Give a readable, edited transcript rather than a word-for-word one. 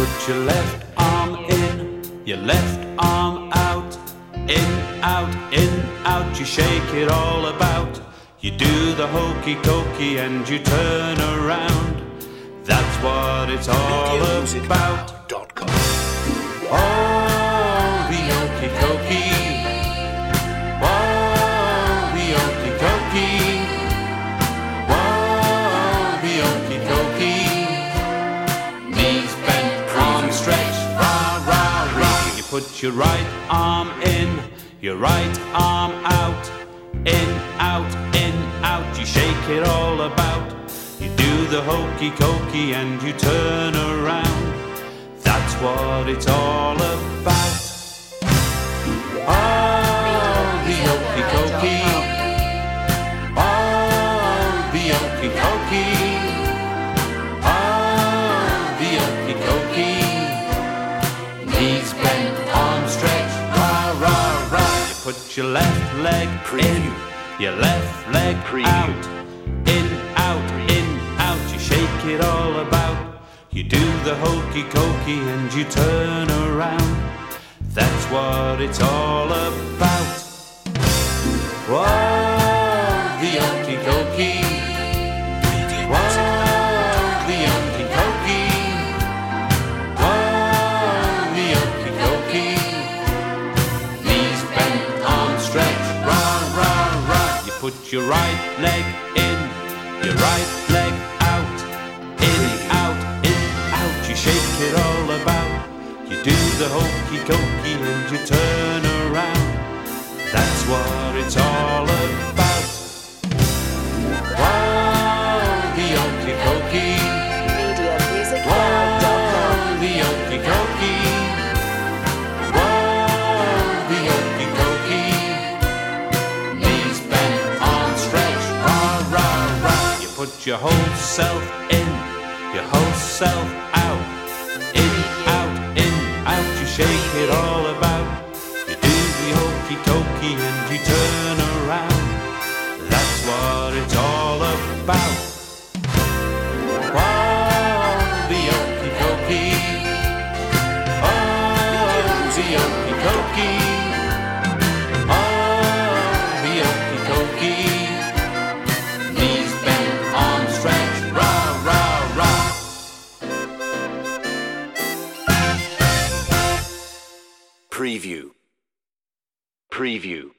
put your left arm in, your left arm out, in, out, you shake it all about. You do the hokey cokey and you turn around. That's what it's all about. Oh, the hokey cokey. Oh, the hokey cokey. Oh, the hokey cokey. Knees bent, arms stretched, rah, rah, rah. You put your right arm in, your right arm out, in, out, you shake it all about. You do the hokey cokey and you turn around. That's what it's all about. Oh, the hokey cokey. Oh, the hokey cokey. Oh, the hokey cokey. Knees bent, arms stretched, rah, rah, rah. You put your left leg in, your left leg out, in, out, you shake it all about. You do the hokey cokey and you turn around. That's what it's all about. Whoa, the hokey cokey. Whoa, the hokey cokey. Whoa, the hokey cokey. Knees bent, arms stretched, rah, rah, rah. You put your right leg in, your right leg out, in, out, you shake it all about. You do the hokey cokey and you turn around. That's what it's all about. Whoa, the hokey cokey. Whoa, the hokey cokey. Whoa, the hokey cokey. Knees bent, arms stretched, rah, rah, rah. You put your whole self in, your whole self out, in, out, you shake it all about. You do the hokey cokey and you turn around. That's what it's all about. Oh, the hokey cokey. Oh, the hokey cokey. Oh, the hokey cokey. Knees bent, arms stretched, rah, rah, rah. Preview.